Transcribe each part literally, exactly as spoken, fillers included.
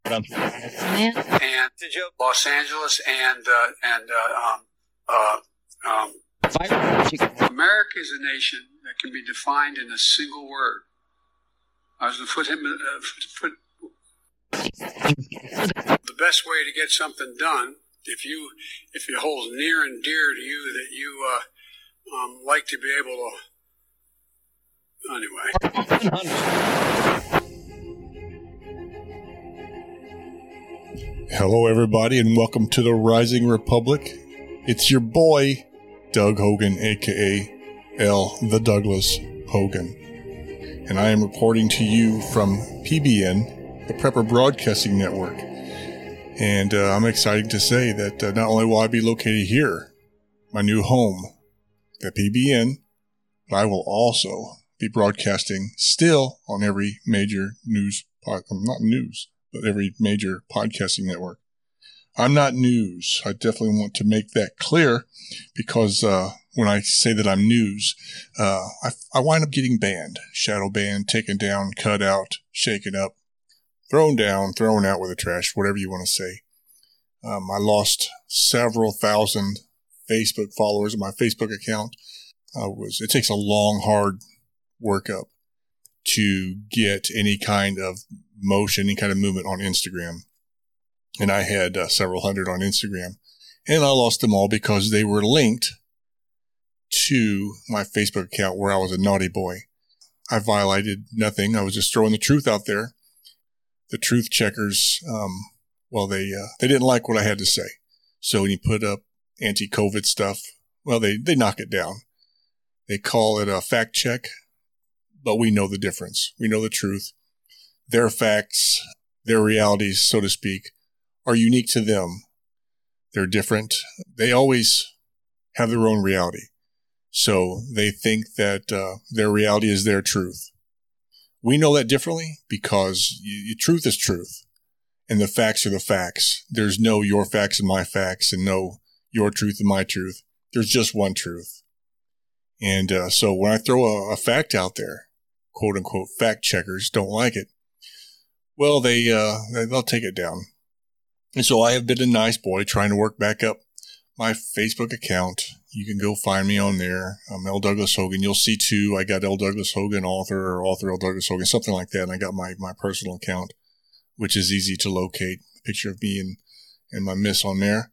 And to Joe, Los Angeles and uh, and uh, um, uh, um, America is a nation that can be defined in a single word. I was going to put him. Uh, put, the best way to get something done, if you if it holds near and dear to you that you uh, um, like to be able to. Anyway. Hello, everybody, and welcome to the Rising Republic. It's your boy, Doug Hogan, a k a. L. The Douglas Hogan. And I am reporting to you from P B N, the Prepper Broadcasting Network. And uh, I'm excited to say that uh, not only will I be located here, my new home, at P B N, but I will also be broadcasting still on every major news, pod- not news, but every major podcasting network. I'm not news. I definitely want to make that clear because uh, when I say that I'm news, uh, I, I wind up getting banned, shadow banned, taken down, cut out, shaken up, thrown down, thrown out with the trash, whatever you want to say. Um, I lost several thousand Facebook followers on my Facebook account. I was. It takes a long, hard workup to get any kind of motion, any kind of movement on Instagram. And I had uh, several hundred on Instagram. And I lost them all because they were linked to my Facebook account where I was a naughty boy. I violated nothing. I was just throwing the truth out there. The truth checkers, um, well, they uh, they didn't like what I had to say. So when you put up anti-COVID stuff, well, they, they knock it down. They call it a fact check, but we know the difference. We know the truth. Their facts, their realities, so to speak, are unique to them. They're different. They always have their own reality. So they think that uh, their reality is their truth. We know that differently because y- truth is truth. And the facts are the facts. There's no your facts and my facts and no your truth and my truth. There's just one truth. And uh, so when I throw a, a fact out there, quote unquote, fact checkers don't like it. Well, they, uh, they'll take it down. And so I have been a nice boy trying to work back up my Facebook account. You can go find me on there. I'm L. Douglas Hogan. You'll see too, I got L. Douglas Hogan, author, or author L. Douglas Hogan, something like that. And I got my, my personal account, which is easy to locate. A picture of me and, and my miss on there.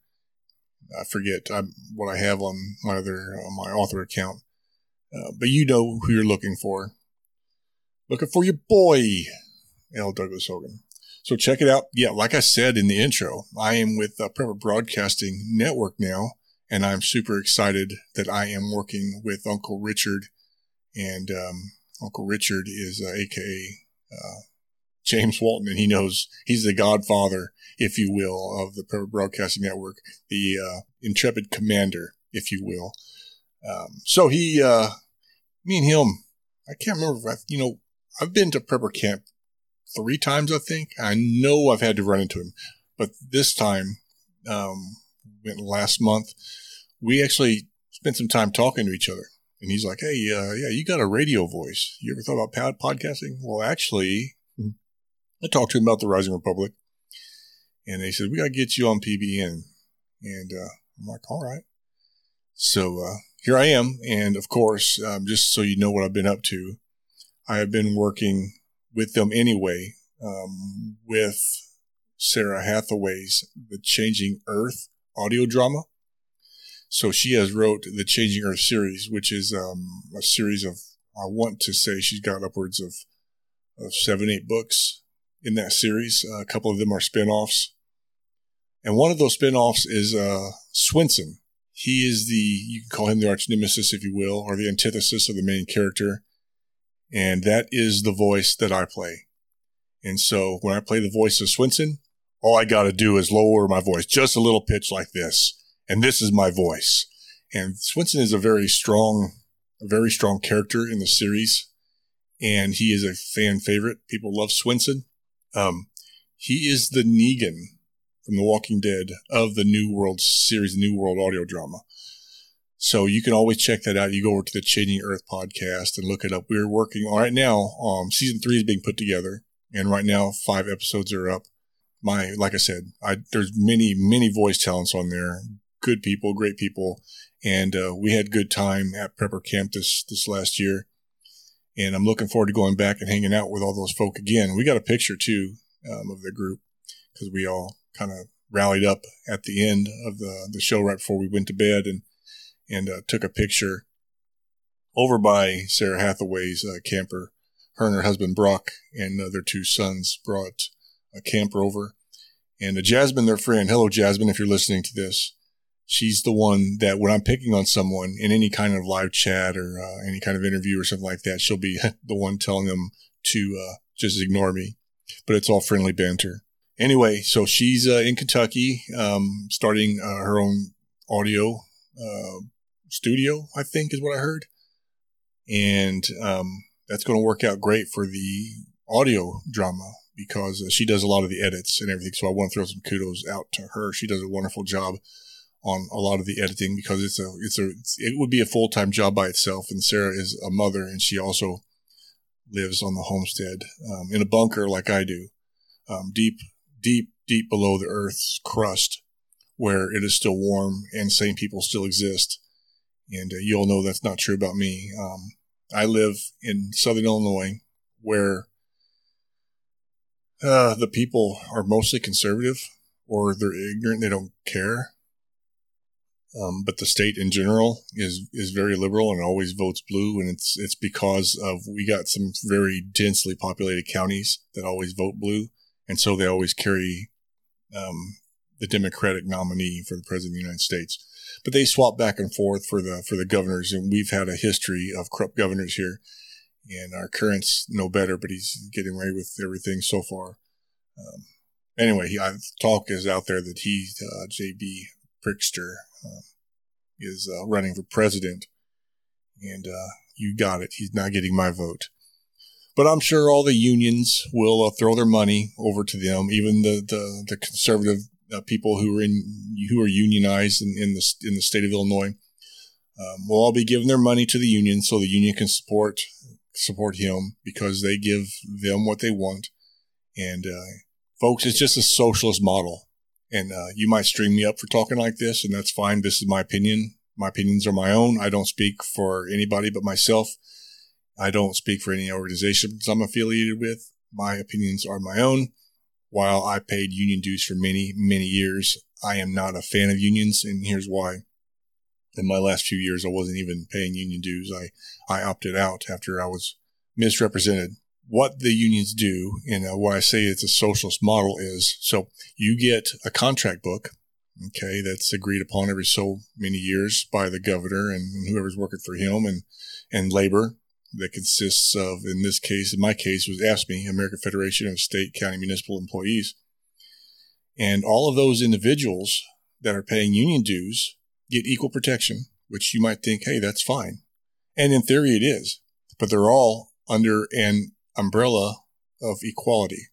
I forget I, what I have on my other, uh, my author account. Uh, but you know who you're looking for. Looking for your boy, L. Douglas Hogan. So check it out. Yeah, like I said in the intro, I am with the Prepper Broadcasting Network now, and I'm super excited that I am working with Uncle Richard. And um, Uncle Richard is uh, a k a. Uh, James Walton, and he knows he's the godfather, if you will, of the Prepper Broadcasting Network, the uh, intrepid commander, if you will. Um, so he, uh, me and him, I can't remember if I, you know, I've been to Prepper Camp three times, I think. I know I've had to run into him, but this time, um, went last month, we actually spent some time talking to each other. And he's like, hey, uh, yeah, you got a radio voice. You ever thought about pod- podcasting? Well, actually, I talked to him about the Rising Republic, and they said, we got to get you on P B N. And uh, I'm like, all right. So uh, here I am. And of course, um, just so you know what I've been up to, I have been working with them anyway, um, with Sarah Hathaway's The Changing Earth audio drama. So she has wrote the Changing Earth series, which is um, a series of, I want to say she's got upwards of, of seven, eight books in that series. Uh, a couple of them are spin-offs. And one of those spin-offs is uh, Swenson. He is the, you can call him the arch nemesis, if you will, or the antithesis of the main character. And that is the voice that I play. And so when I play the voice of Swenson, all I got to do is lower my voice just a little pitch like this. And this is my voice. And Swenson is a very strong, a very strong character in the series. And he is a fan favorite. People love Swenson. Um, he is the Negan from The Walking Dead of the New World series, the New World audio drama. So you can always check that out. You go over to the Changing Earth podcast and look it up. We're working right now. Um, season three is being put together, and right now five episodes are up. my, like I said, I, there's many, many voice talents on there. Good people, great people. And, uh, we had good time at Prepper Camp this, this last year. And I'm looking forward to going back and hanging out with all those folk again. We got a picture too, um, of the group because we all kind of rallied up at the end of the, the show right before we went to bed and, and, uh, took a picture over by Sarah Hathaway's, uh, camper. Her and her husband Brock and uh, their two sons brought a camper over. And uh, Jasmine, their friend, hello Jasmine, if you're listening to this, she's the one that when I'm picking on someone in any kind of live chat or uh, any kind of interview or something like that, she'll be the one telling them to uh, just ignore me. But it's all friendly banter. Anyway, so she's uh, in Kentucky, um, starting uh, her own audio uh, studio, I think is what I heard. And um, that's going to work out great for the audio drama because uh, she does a lot of the edits and everything. So I want to throw some kudos out to her. She does a wonderful job on a lot of the editing because it's a, it's a, it's, it would be a full-time job by itself. And Sarah is a mother and she also lives on the homestead, um, in a bunker like I do, um, deep, deep, deep below the earth's crust where it is still warm and sane people still exist. And uh, you all know that's not true about me. Um, I live in Southern Illinois where uh, the people are mostly conservative or they're ignorant. They don't care. Um, but the state in general is, is very liberal and always votes blue. And it's, it's because of, we got some very densely populated counties that always vote blue. And so they always carry, um, the Democratic nominee for the president of the United States. But they swap back and forth for the, for the governors. And we've had a history of corrupt governors here. And our current's no better, but he's getting away with everything so far. Um, anyway, he, I, talk is out there that he, uh, J B Pritzker, uh, is uh, running for president. And uh, you got it. He's not getting my vote. But I'm sure all the unions will uh, throw their money over to them. Even the, the, the conservative uh, people who are in who are unionized in, in the in the state of Illinois um, will all be giving their money to the union so the union can support support him because they give them what they want. And uh, folks, it's just a socialist model. And uh, you might string me up for talking like this, and that's fine. This is my opinion. My opinions are my own. I don't speak for anybody but myself. I don't speak for any organizations I'm affiliated with. My opinions are my own. While I paid union dues for many, many years, I am not a fan of unions, and here's why. In my last few years, I wasn't even paying union dues. I, I opted out after I was misrepresented. What the unions do, and uh, why I say it's a socialist model is, so you get a contract book, okay, that's agreed upon every so many years by the governor and whoever's working for him and, and labor that consists of, in this case, in my case, was AFSCME, American Federation of State, County, Municipal Employees. And all of those individuals that are paying union dues get equal protection, which you might think, hey, that's fine. And in theory it is, but they're all under an umbrella of equality.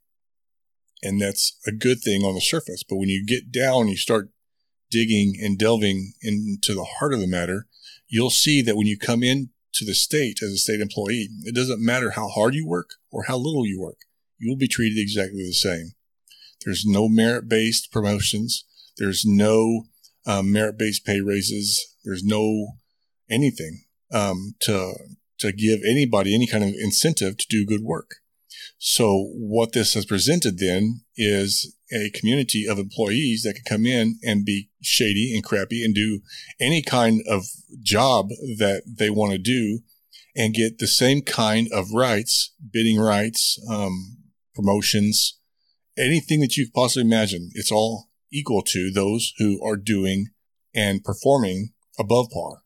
And that's a good thing on the surface. But when you get down, you start digging and delving into the heart of the matter, you'll see that when you come in to the state as a state employee, it doesn't matter how hard you work or how little you work. You will be treated exactly the same. There's no merit-based promotions. There's no um, merit-based pay raises. There's no anything um, to to give anybody any kind of incentive to do good work. So what this has presented then is a community of employees that can come in and be shady and crappy and do any kind of job that they want to do and get the same kind of rights, bidding rights, um, promotions, anything that you could possibly imagine. It's all equal to those who are doing and performing above par.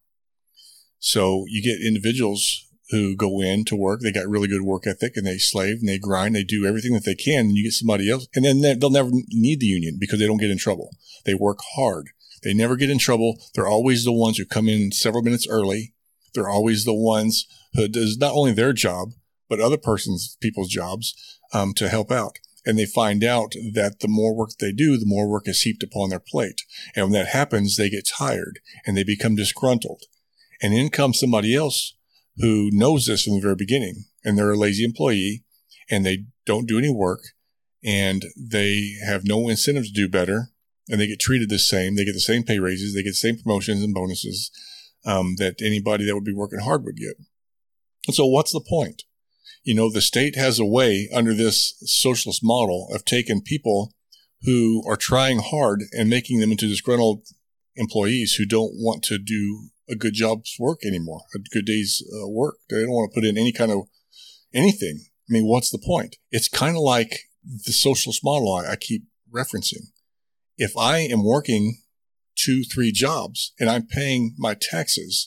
So you get individuals who go in to work. They got really good work ethic and they slave and they grind. They do everything that they can. And you get somebody else and then they'll never need the union because they don't get in trouble. They work hard. They never get in trouble. They're always the ones who come in several minutes early. They're always the ones who does not only their job, but other person's, people's jobs, um, to help out. And they find out that the more work they do, the more work is heaped upon their plate. And when that happens, they get tired and they become disgruntled. And in comes somebody else who knows this from the very beginning, and they're a lazy employee, and they don't do any work, and they have no incentive to do better, and they get treated the same. They get the same pay raises. They get the same promotions and bonuses um, that anybody that would be working hard would get. And so what's the point? You know, the state has a way under this socialist model of taking people who are trying hard and making them into disgruntled employees who don't want to do a good job's work anymore, a good day's uh, work. They don't want to put in any kind of anything. I mean, what's the point? It's kind of like the socialist model I, I keep referencing. If I am working two, three jobs and I'm paying my taxes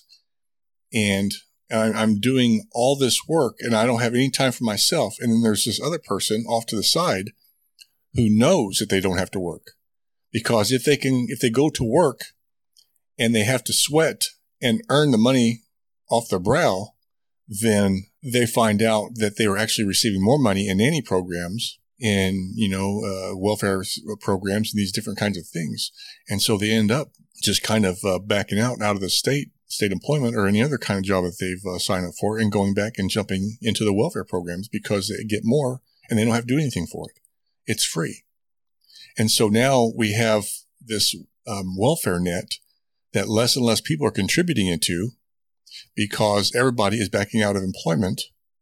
and I'm doing all this work and I don't have any time for myself, and then there's this other person off to the side who knows that they don't have to work, because if they can, if they go to work and they have to sweat and earn the money off their brow, then they find out that they were actually receiving more money in nanny programs, in, you know, uh, welfare programs and these different kinds of things. And so they end up just kind of uh, backing out, out of the state, state employment or any other kind of job that they've uh, signed up for, and going back and jumping into the welfare programs because they get more and they don't have to do anything for it. It's free. And so now we have this um, welfare net that less and less people are contributing into, because everybody is backing out of employment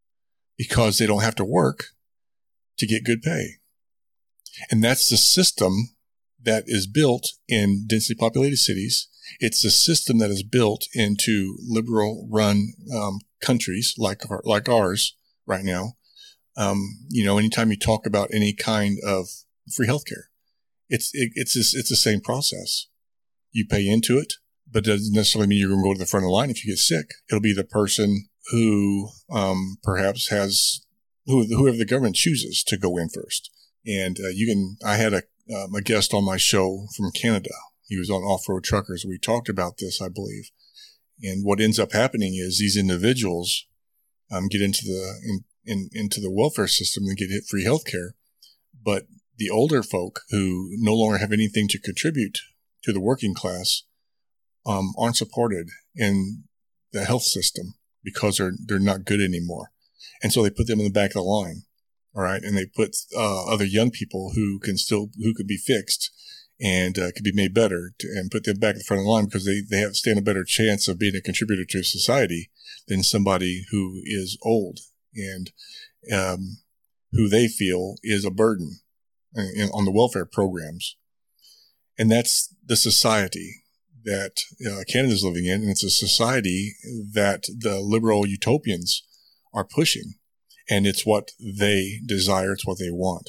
because they don't have to work to get good pay. And that's the system that is built in densely populated cities. It's the system that is built into liberal run um, countries like like ours right now. Um, you know, anytime you talk about any kind of free healthcare, it's it, it's this, it's the same process. You pay into it, but it doesn't necessarily mean you're going to go to the front of the line if you get sick. It'll be the person who um, perhaps has who whoever the government chooses to go in first. And uh, you can. I had a um, a guest on my show from Canada. He was on Off-Road Truckers. We talked about this, I believe. And what ends up happening is these individuals um, get into the in, in, into the welfare system and get hit free health care. But the older folk who no longer have anything to contribute to the working class um, aren't supported in the health system because they're they're not good anymore. And so they put them in the back of the line. All right. And they put uh, other young people who can still who could be fixed and uh, could be made better to, and put them back in the front of the line because they, they have stand a better chance of being a contributor to society than somebody who is old and um, who they feel is a burden in, on the welfare programs. And that's the society that uh, Canada is living in. And it's a society that the liberal utopians are pushing. And it's what they desire. It's what they want.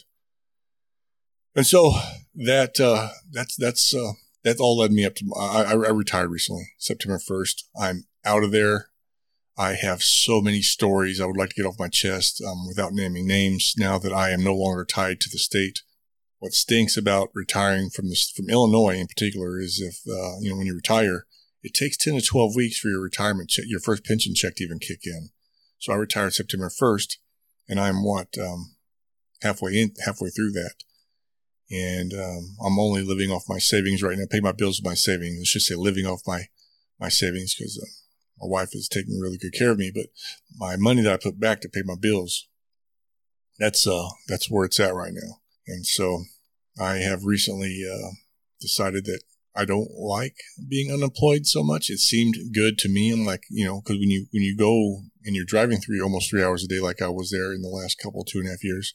And so that, uh, that's, that's, uh, that all led me up to, I, I retired recently, September first. I'm out of there. I have so many stories I would like to get off my chest, um, without naming names now that I am no longer tied to the state. What stinks about retiring from this, from Illinois in particular is if, uh, you know, when you retire, it takes ten to twelve weeks for your retirement check, your first pension check to even kick in. So I retired September first. And I'm what, um, halfway in, halfway through that. And, um, I'm only living off my savings right now. I pay my bills with my savings. I should say living off my, my savings because uh, my wife is taking really good care of me. But my money that I put back to pay my bills, that's, uh, that's where it's at right now. And so I have recently, uh, decided that I don't like being unemployed so much. It seemed good to me. I'm like, you know, because when you when you go and you're driving three almost three hours a day, like I was there in the last couple two and a half years,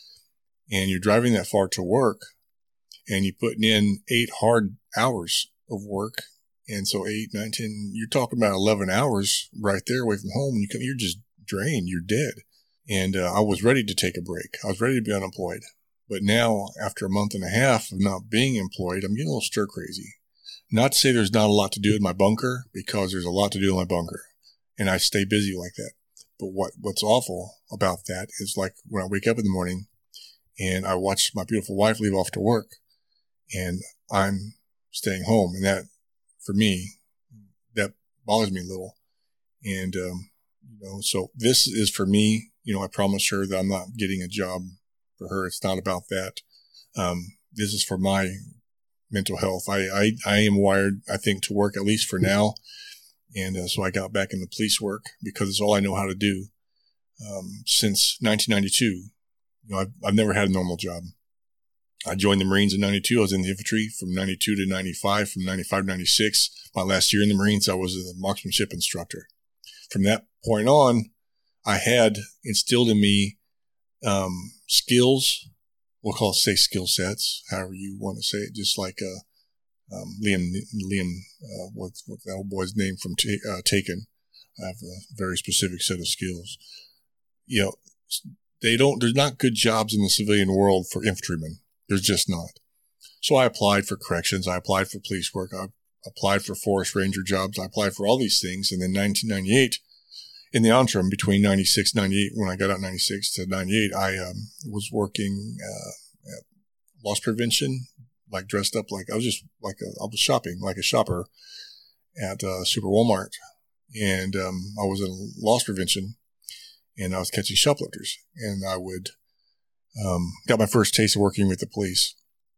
and you're driving that far to work, and you're putting in eight hard hours of work, and so eight, nine, ten, you're talking about eleven hours right there away from home. And you come, you're just drained. You're dead. And uh, I was ready to take a break. I was ready to be unemployed. But now, after a month and a half of not being employed, I'm getting a little stir crazy. Not to say there's not a lot to do in my bunker, because there's a lot to do in my bunker, and I stay busy like that. But what what's awful about that is, like, when I wake up in the morning and I watch my beautiful wife leave off to work, and I'm staying home, and that, for me, that bothers me a little. And um, you know, so this is for me. You know, I promised her that I'm not getting a job for her. It's not about that. Um, this is for my mental health. I, I, I am wired, I think, to work, at least for now. And uh, so I got back into police work because it's all I know how to do. Um, since nineteen ninety-two, you know, I've, I've never had a normal job. I joined the Marines in ninety-two. I was in the infantry from ninety-two to ninety-five. From ninety-five to ninety-six, my last year in the Marines, I was a marksmanship instructor. From that point on, I had instilled in me um, skills. We'll call it, say, skill sets, however you want to say it. Just like uh, um, Liam, Liam, uh, what's what that old boy's name from ta- uh, Taken. I have a very specific set of skills. You know, they don't. There's not good jobs in the civilian world for infantrymen. There's just not. So I applied for corrections. I applied for police work. I applied for forest ranger jobs. I applied for all these things. And then nineteen ninety-eight, in the interim between ninety-six, ninety-eight, when I got out ninety-six to ninety-eight, I um, was working uh, at loss prevention, like dressed up like I was just like a, I was shopping like a shopper at uh, Super Walmart. And um, I was in loss prevention, and I was catching shoplifters. And I would um, got my first taste of working with the police.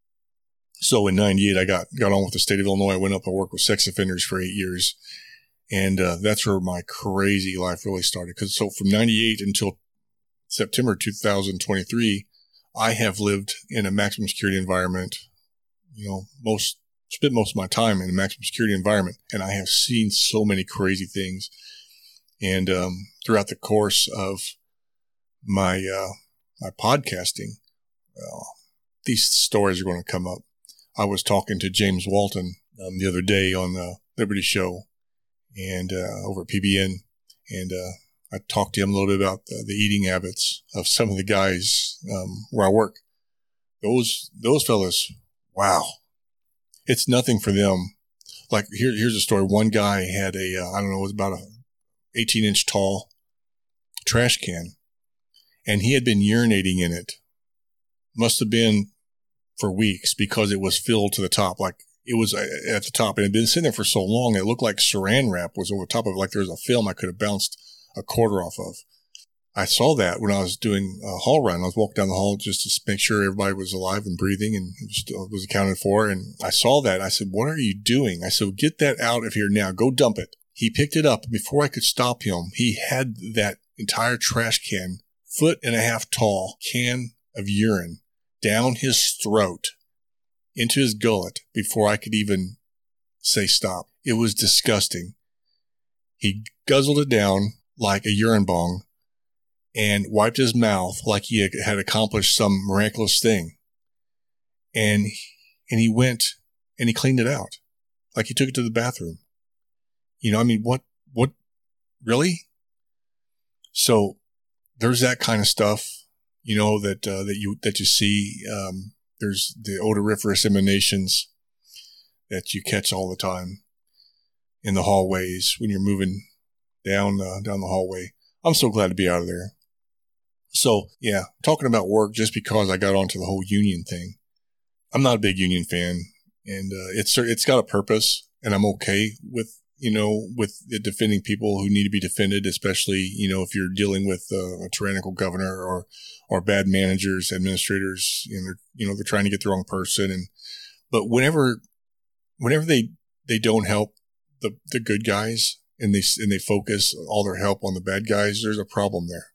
So in ninety-eight, I got, got on with the state of Illinois. I went up and worked with sex offenders for eight years. And uh, that's where my crazy life really started. Because so from ninety-eight until September two thousand twenty-three, I have lived in a maximum security environment, you know, most spent most of my time in a maximum security environment, and I have seen so many crazy things. And um, throughout the course of my uh, my podcasting, uh, these stories are going to come up. I was talking to James Walton um, the other day on the Liberty Show and uh, over at P B N, and uh, I talked to him a little bit about the, the eating habits of some of the guys um, where I work. Those those fellas, wow. It's nothing for them. Like here, here's a story. One guy had a, uh, I don't know, it was about a eighteen inch tall trash can, and he had been urinating in it. Must have been for weeks because it was filled to the top. Like it was at the top, and it had been sitting there for so long. It looked like saran wrap was over top of it. Like there was a film I could have bounced a quarter off of. I saw that when I was doing a hall run. I was walking down the hall just to make sure everybody was alive and breathing and it was, still, was accounted for. And I saw that. I said, what are you doing? I said, get that out of here now. Go dump it. He picked it up. Before I could stop him, he had that entire trash can, foot and a half tall can of urine down his throat into his gullet before I could even say stop. It was disgusting. He guzzled it down like a urine bong and wiped his mouth like he had accomplished some miraculous thing. And and he went and he cleaned it out. Like he took it to the bathroom. You know, I mean, what, what, really? So there's that kind of stuff, you know, that, uh, that you, that you see. Um, there's the odoriferous emanations that you catch all the time in the hallways when you're moving down, uh, down the hallway. I'm so glad to be out of there. So, yeah, talking about work just because I got onto the whole union thing. I'm not a big union fan, and uh, it's it's got a purpose, and I'm okay with, you know, with defending people who need to be defended, especially, you know, if you're dealing with uh, a tyrannical governor or or bad managers, administrators, you know, they're, you know, they're trying to get the wrong person. And but whenever whenever they they don't help the the good guys and they and they focus all their help on the bad guys, there's a problem there.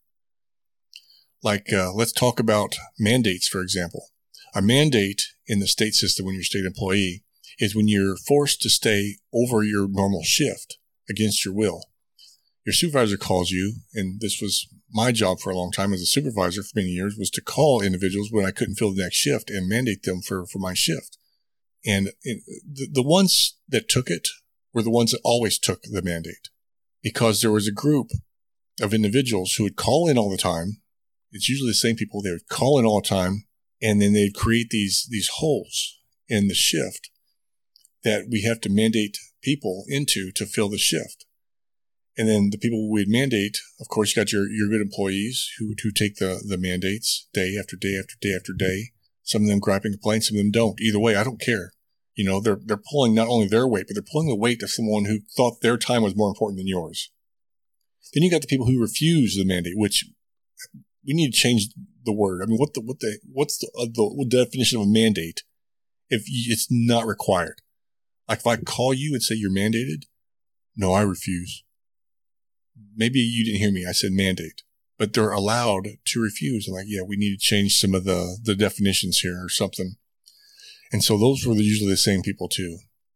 Like, uh, let's talk about mandates, for example. A mandate in the state system when you're a state employee is when you're forced to stay over your normal shift against your will. Your supervisor calls you, and this was my job for a long time as a supervisor for many years, was to call individuals when I couldn't fill the next shift and mandate them for, for my shift. And it, the, the ones that took it were the ones that always took the mandate, because there was a group of individuals who would call in all the time. It's usually the same people. They would call in all the time, and then they'd create these these holes in the shift that we have to mandate people into to fill the shift. And then the people we'd mandate, of course, you got your, your good employees who who take the, the mandates day after day after day after day. Some of them gripe and complain, some of them don't. Either way, I don't care. You know, they're they're pulling not only their weight, but they're pulling the weight of someone who thought their time was more important than yours. Then you got the people who refuse the mandate, which we need to change the word. I mean, what the what the what's the, uh, the definition of a mandate if it's not required? Like if I call you and say you're mandated, no, I refuse. Maybe you didn't hear me. I said mandate. but they're allowed to refuse. I'm like, yeah, we need to change some of the, the definitions here or something. And so those were usually the same people too.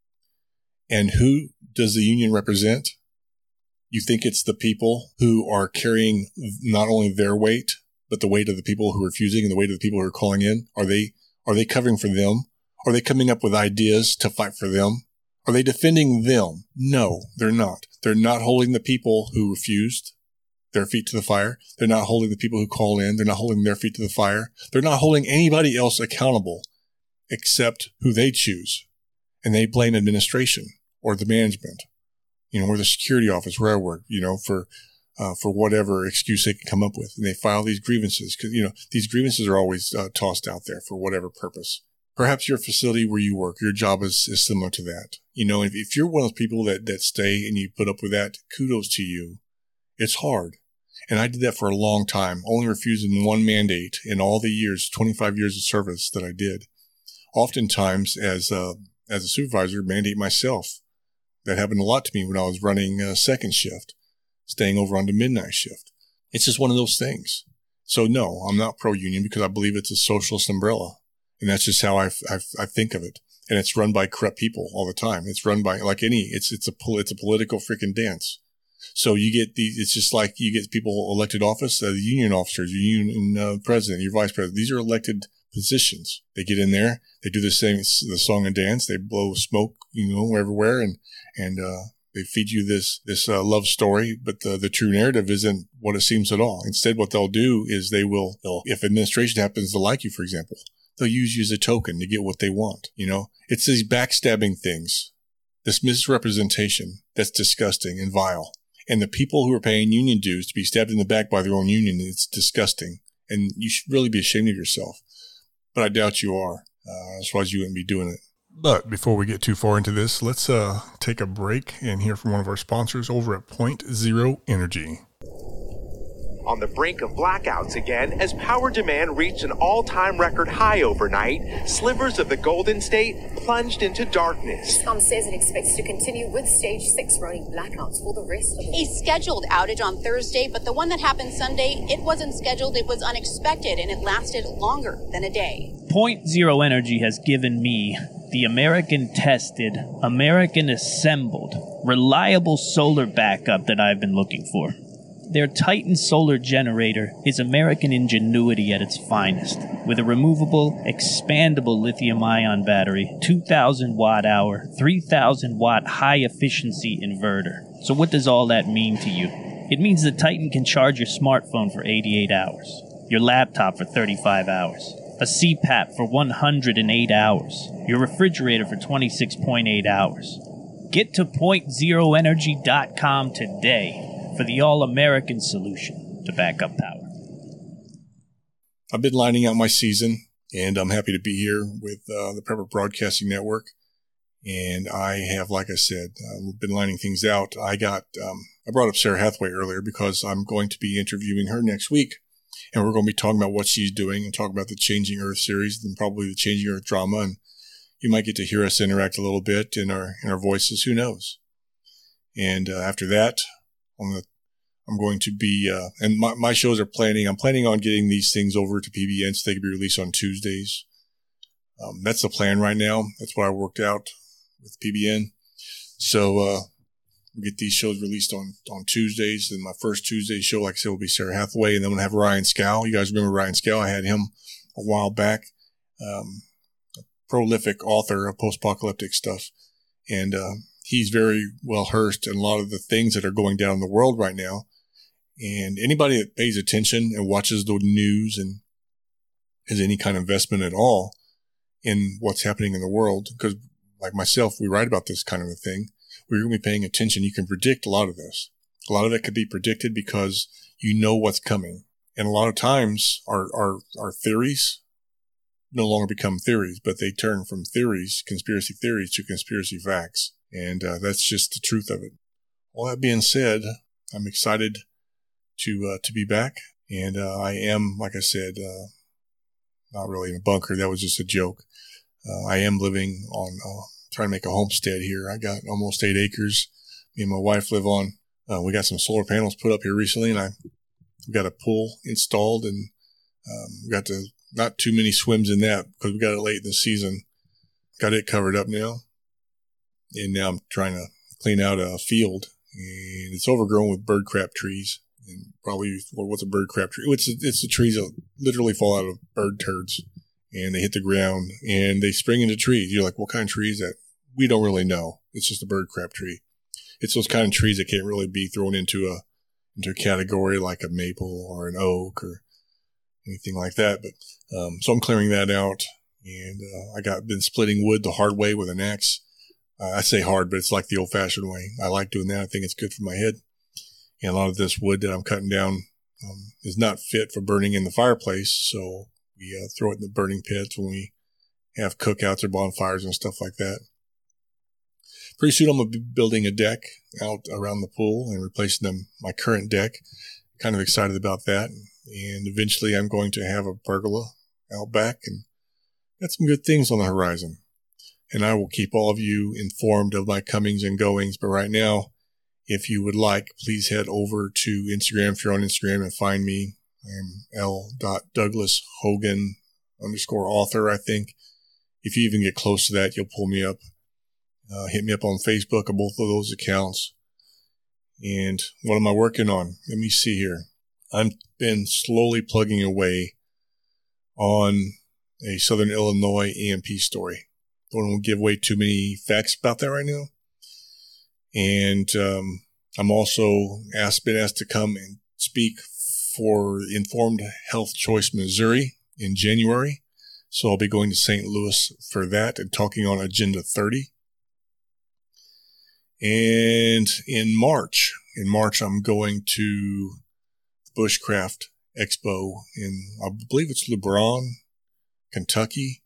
And who does the union represent? You think it's the people who are carrying not only their weight, but the weight of the people who are refusing and the weight of the people who are calling in? Are they, are they covering for them? Are they coming up with ideas to fight for them? Are they defending them? No, they're not. They're not holding the people who refused their feet to the fire. They're not holding the people who call in. They're not holding their feet to the fire. They're not holding anybody else accountable except who they choose. And they blame administration or the management, you know, or the security office where I work, you know, for, uh, for whatever excuse they can come up with. And they file these grievances because, you know, these grievances are always uh, tossed out there for whatever purpose. Perhaps your facility where you work, your job is, is similar to that. You know, if, if you're one of those people that, that stay and you put up with that, kudos to you. It's hard. And I did that for a long time, only refusing one mandate in all the years, twenty-five years of service that I did. Oftentimes, as a, as a supervisor, mandate myself. That happened a lot to me when I was running a second shift, staying over on the midnight shift. It's just one of those things. So no, I'm not pro-union because I believe it's a socialist umbrella. And that's just how I, I, I think of it. And it's run by corrupt people all the time. It's run by, like any, it's, it's a, it's a political freaking dance. So you get these, it's just like you get people elected office, uh, the union officers, your union uh, president, your vice president. These are elected positions. They get in there, they do the same, the song and dance, they blow smoke, you know, everywhere, and, and, uh, they feed you this, this, uh, love story, but the, the true narrative isn't what it seems at all. Instead, what they'll do is they will, they'll, if administration happens to like you, for example, they'll use you as a token to get what they want. You know, it's these backstabbing things, this misrepresentation that's disgusting and vile. And the people who are paying union dues to be stabbed in the back by their own union, it's disgusting. And you should really be ashamed of yourself. But I doubt you are. Uh, otherwise, you wouldn't be doing it. But before we get too far into this, let's uh, take a break and hear from one of our sponsors over at Point Zero Energy. On the brink of blackouts again, as power demand reached an all-time record high overnight, slivers of the Golden State plunged into darkness. Com says it expects to continue with stage six running blackouts for the rest of the A scheduled outage on Thursday, but the one that happened Sunday, it wasn't scheduled, it was unexpected, and it lasted longer than a day. Point Zero Energy has given me the American-tested, American-assembled, reliable solar backup that I've been looking for. Their Titan solar generator is American ingenuity at its finest, with a removable, expandable lithium-ion battery, two thousand watt hour, three thousand watt high-efficiency inverter. So what does all that mean to you? It means the Titan can charge your smartphone for eighty-eight hours, your laptop for thirty-five hours, a C PAP for one hundred eight hours, your refrigerator for twenty-six point eight hours. Get to point zero energy dot com today for the all-American solution to backup power. I've been lining out my season, and I'm happy to be here with uh, the Prepper Broadcasting Network. And I have, like I said, uh, been lining things out. I got, um, I brought up Sarah Hathaway earlier because I'm going to be interviewing her next week, and we're going to be talking about what she's doing and talk about the Changing Earth series and probably the Changing Earth drama. And you might get to hear us interact a little bit in our in our voices. Who knows? And uh, after that, on the, I'm going to be, uh, and my, my shows are planning, I'm planning on getting these things over to P B N so they can be released on Tuesdays. Um, that's the plan right now. That's what I worked out with P B N. So, uh, we'll get these shows released on, on Tuesdays. And my first Tuesday show, like I said, will be Sarah Hathaway. And then we'll have Ryan Scow. You guys remember Ryan Scow? I had him a while back. Um, a prolific author of post-apocalyptic stuff. And, uh, he's very well versed in a lot of the things that are going down in the world right now. And anybody that pays attention and watches the news and has any kind of investment at all in what's happening in the world, because like myself, we write about this kind of a thing. We're going to be paying attention. You can predict a lot of this. A lot of it could be predicted because you know what's coming. And a lot of times our, our, our theories no longer become theories, but they turn from theories, conspiracy theories, to conspiracy facts. And uh, that's just the truth of it. All that being said, I'm excited to uh, to be back. And uh, I am, like I said, uh, not really in a bunker. That was just a joke. Uh, I am living on, uh, trying to make a homestead here. I got almost eight acres. Me and my wife live on. Uh, we got some solar panels put up here recently, and I We got a pool installed, and um, we got to not too many swims in that because we got it late in the season. Got it covered up now, and now I'm trying to clean out a field, and it's overgrown with bird crap trees. And probably, well, what's a bird crap tree? It's it's the trees that literally fall out of bird turds, and they hit the ground, and they spring into trees. You're like, what kind of tree is that? We don't really know. It's just a bird crap tree. It's those kind of trees that can't really be thrown into a into a category like a maple or an oak or anything like that. But um, so I'm clearing that out, and uh, I got been splitting wood the hard way with an axe. Uh, I say hard, but it's like the old-fashioned way. I like doing that. I think it's good for my head. And a lot of this wood that I'm cutting down um, is not fit for burning in the fireplace, so we uh, throw it in the burning pits when we have cookouts or bonfires and stuff like that. Pretty soon I'm going to be building a deck out around the pool and replacing them, my current deck. Kind of excited about that. And eventually I'm going to have a pergola out back, and got some good things on the horizon. And I will keep all of you informed of my comings and goings, but right now, if you would like, please head over to Instagram if you're on Instagram and find me. I'm L. Douglas Hogan underscore author, I think. If you even get close to that, you'll pull me up. Uh, hit me up on Facebook on both of those accounts. And what am I working on? Let me see here. I've been slowly plugging away on a Southern Illinois E M P story. Don't want to give away too many facts about that right now. And um, I'm also asked, been asked to come and speak for Informed Health Choice Missouri in January. So I'll be going to Saint Louis for that and talking on Agenda thirty. And in March, in March, I'm going to the Bushcraft Expo in, I believe it's LeBron, Kentucky.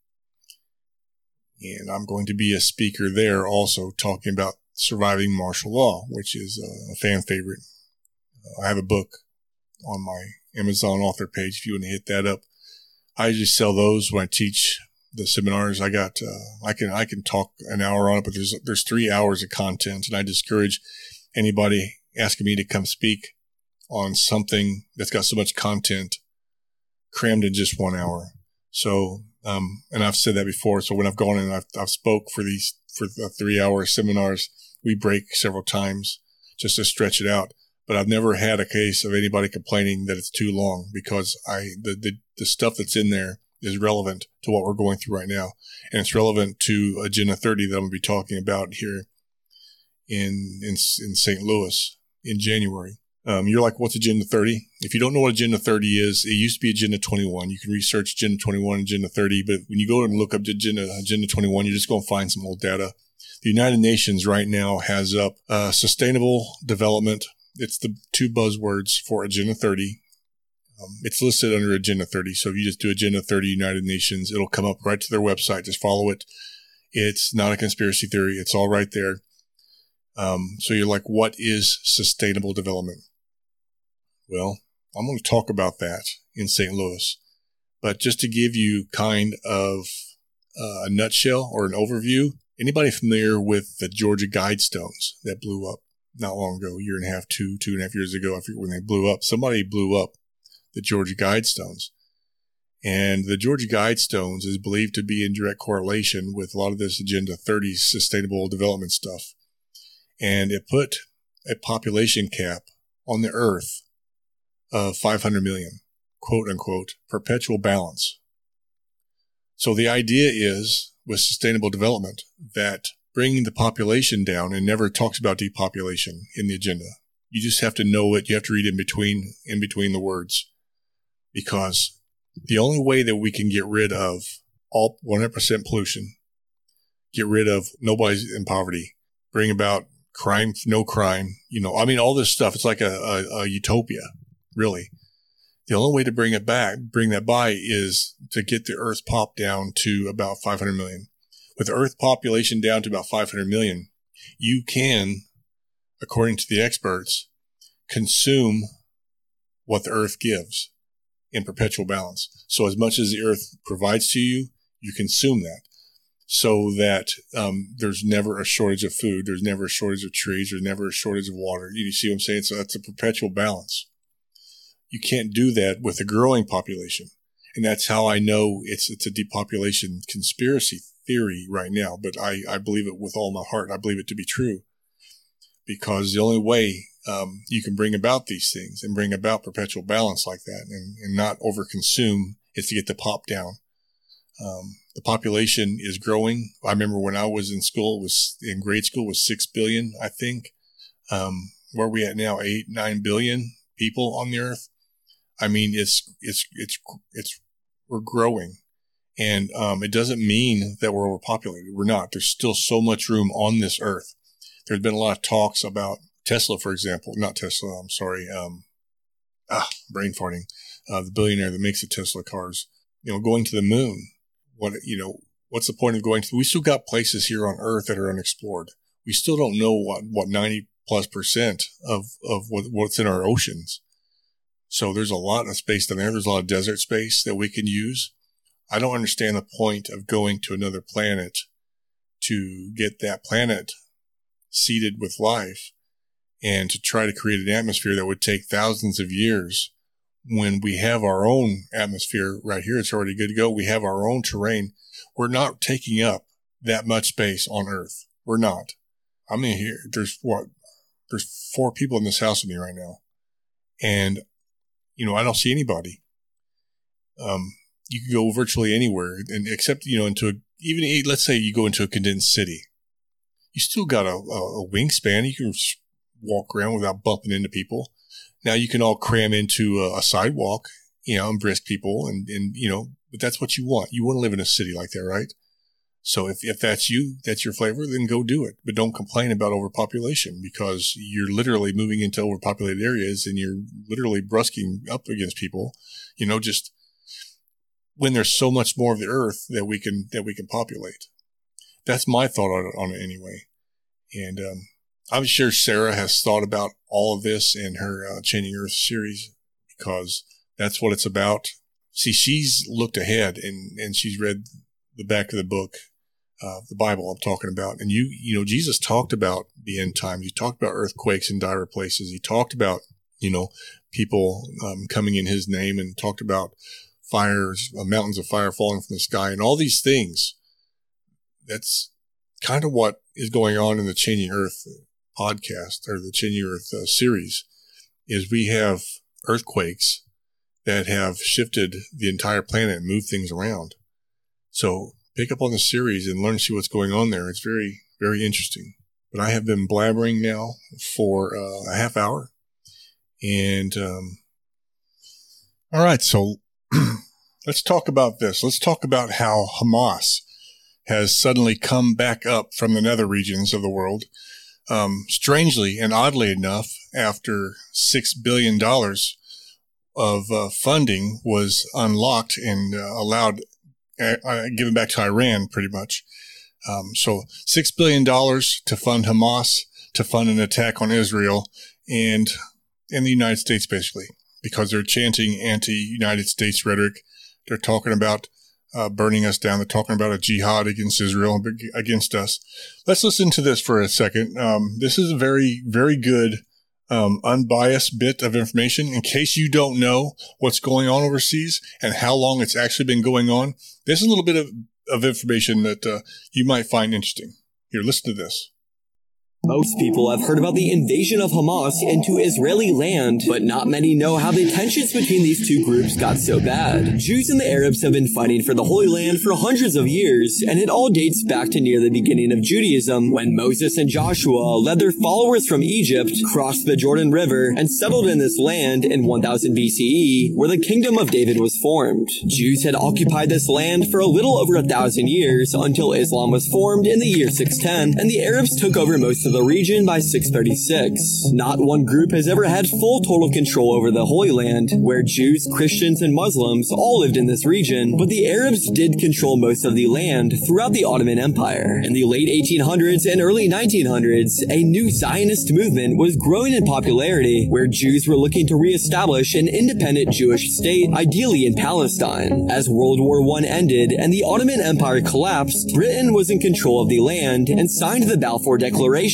And I'm going to be a speaker there also talking about surviving martial law, which is a fan favorite. Uh, I have a book on my Amazon author page if you want to hit that up. I usually sell those when I teach the seminars. I got, uh, I can, I can talk an hour on it, but there's, there's three hours of content, and I discourage anybody asking me to come speak on something that's got so much content crammed in just one hour. So, um, and I've said that before. So when I've gone and I've, I've spoke for these, for the three hour seminars, we break several times just to stretch it out. But I've never had a case of anybody complaining that it's too long, because I, the, the, the stuff that's in there is relevant to what we're going through right now. And it's relevant to Agenda thirty that I'm going to be talking about here in, in, in Saint Louis in January. Um, you're like, what's Agenda thirty? If you don't know what Agenda thirty is, it used to be Agenda twenty-one. You can research Agenda twenty-one and Agenda thirty, but when you go and look up Agenda, Agenda twenty-one, you're just going to find some old data. The United Nations right now has up uh, sustainable development. It's the two buzzwords for Agenda thirty. Um, it's listed under Agenda thirty. So if you just do Agenda thirty United Nations, it'll come up right to their website. Just follow it. It's not a conspiracy theory. It's all right there. Um, so you're like, what is sustainable development? Well, I'm going to talk about that in Saint Louis. But just to give you kind of uh, a nutshell or an overview, anybody familiar with the Georgia Guidestones that blew up not long ago, a year and a half, two, two and a half years ago, I forget when they blew up. Somebody blew up the Georgia Guidestones. And the Georgia Guidestones is believed to be in direct correlation with a lot of this Agenda thirty sustainable development stuff. And it put a population cap on the earth of five hundred million, quote unquote, perpetual balance. So the idea is with sustainable development that bringing the population down, and never talks about depopulation in the agenda. You just have to know it. You have to read in between, in between the words, because the only way that we can get rid of all one hundred percent pollution, get rid of nobody's in poverty, bring about crime, no crime, you know, I mean, all this stuff, it's like a, a, a utopia, really. The only way to bring it back, bring that by, is to get the Earth pop down to about five hundred million. With the Earth population down to about five hundred million, you can, according to the experts, consume what the Earth gives in perpetual balance. So as much as the Earth provides to you, you consume that, so that um, there's never a shortage of food, there's never a shortage of trees, there's never a shortage of water. You see what I'm saying? So that's a perpetual balance. You can't do that with a growing population. And that's how I know it's it's a depopulation conspiracy theory right now. But I, I believe it with all my heart. I believe it to be true. Because the only way um, you can bring about these things and bring about perpetual balance like that and, and not overconsume is to get the pop down. Um, the population is growing. I remember when I was in school, it was in grade school, it was six billion, I think. Um, where are we at now? Eight, nine billion people on the earth. I mean, it's, it's, it's, it's, we're growing. And, um, it doesn't mean that we're overpopulated. We're not. There's still so much room on this earth. There's been a lot of talks about Tesla, for example, not Tesla. I'm sorry. Um, ah, brain farting, uh, the billionaire that makes the Tesla cars, you know, going to the moon. What, you know, what's the point of going to, we still got places here on earth that are unexplored. We still don't know what, what ninety plus percent of, of what, what's in our oceans. So there's a lot of space down there. There's a lot of desert space that we can use. I don't understand the point of going to another planet to get that planet seeded with life and to try to create an atmosphere that would take thousands of years when we have our own atmosphere right here. It's already good to go. We have our own terrain. We're not taking up that much space on Earth. We're not. I mean, here, there's what? There's four people in this house with me right now. And, you know, I don't see anybody. Um, you can go virtually anywhere and except, you know, into a, even let's say you go into a condensed city. You still got a, a, a wingspan. You can just walk around without bumping into people. Now you can all cram into a, a sidewalk, you know, and brisk people and, and, you know, but that's what you want. You want to live in a city like that, right? So if, if that's you, that's your flavor, then go do it. But don't complain about overpopulation because you're literally moving into overpopulated areas and you're literally brusking up against people, you know, just when there's so much more of the earth that we can, that we can populate. That's my thought on it, on it anyway. And, um, I'm sure Sarah has thought about all of this in her uh, Changing Earth series because that's what it's about. See, she's looked ahead and, and she's read the back of the book, uh, the Bible I'm talking about. And you, you know, Jesus talked about the end times. He talked about earthquakes in dire places. He talked about, you know, people um, coming in his name and talked about fires, uh, mountains of fire falling from the sky and all these things. That's kind of what is going on in the Changing Earth podcast or the Changing Earth uh, series is we have earthquakes that have shifted the entire planet and moved things around. So pick up on the series and learn to see what's going on there. It's very, very interesting. But I have been blabbering now for uh, a half hour. And, um, all right. So let's talk about this. Let's talk about how Hamas has suddenly come back up from the nether regions of the world. Um, strangely and oddly enough, after six billion dollars of uh, funding was unlocked and uh, allowed, uh, given back to Iran pretty much. Um, so six billion dollars to fund Hamas, to fund an attack on Israel and, and the United States basically, because they're chanting anti-United States rhetoric. They're talking about Uh, burning us down. They're talking about a jihad against Israel, against us. Let's listen to this for a second. Um, this is a very, very good, um, unbiased bit of information. In case you don't know what's going on overseas and how long it's actually been going on, this is a little bit of, of information that uh, you might find interesting. Here, listen to this. Most people have heard about the invasion of Hamas into Israeli land, but not many know how the tensions between these two groups got so bad. Jews and the Arabs have been fighting for the Holy Land for hundreds of years, and it all dates back to near the beginning of Judaism, when Moses and Joshua led their followers from Egypt, crossed the Jordan River, and settled in this land in one thousand B C E, where the Kingdom of David was formed. Jews had occupied this land for a little over a thousand years, until Islam was formed in the year six ten, and the Arabs took over most of the region by six thirty-six. Not one group has ever had full total control over the Holy Land, where Jews, Christians, and Muslims all lived in this region, but the Arabs did control most of the land throughout the Ottoman Empire. In the late eighteen hundreds and early nineteen hundreds, a new Zionist movement was growing in popularity, where Jews were looking to reestablish an independent Jewish state, ideally in Palestine. As World War One ended and the Ottoman Empire collapsed, Britain was in control of the land and signed the Balfour Declaration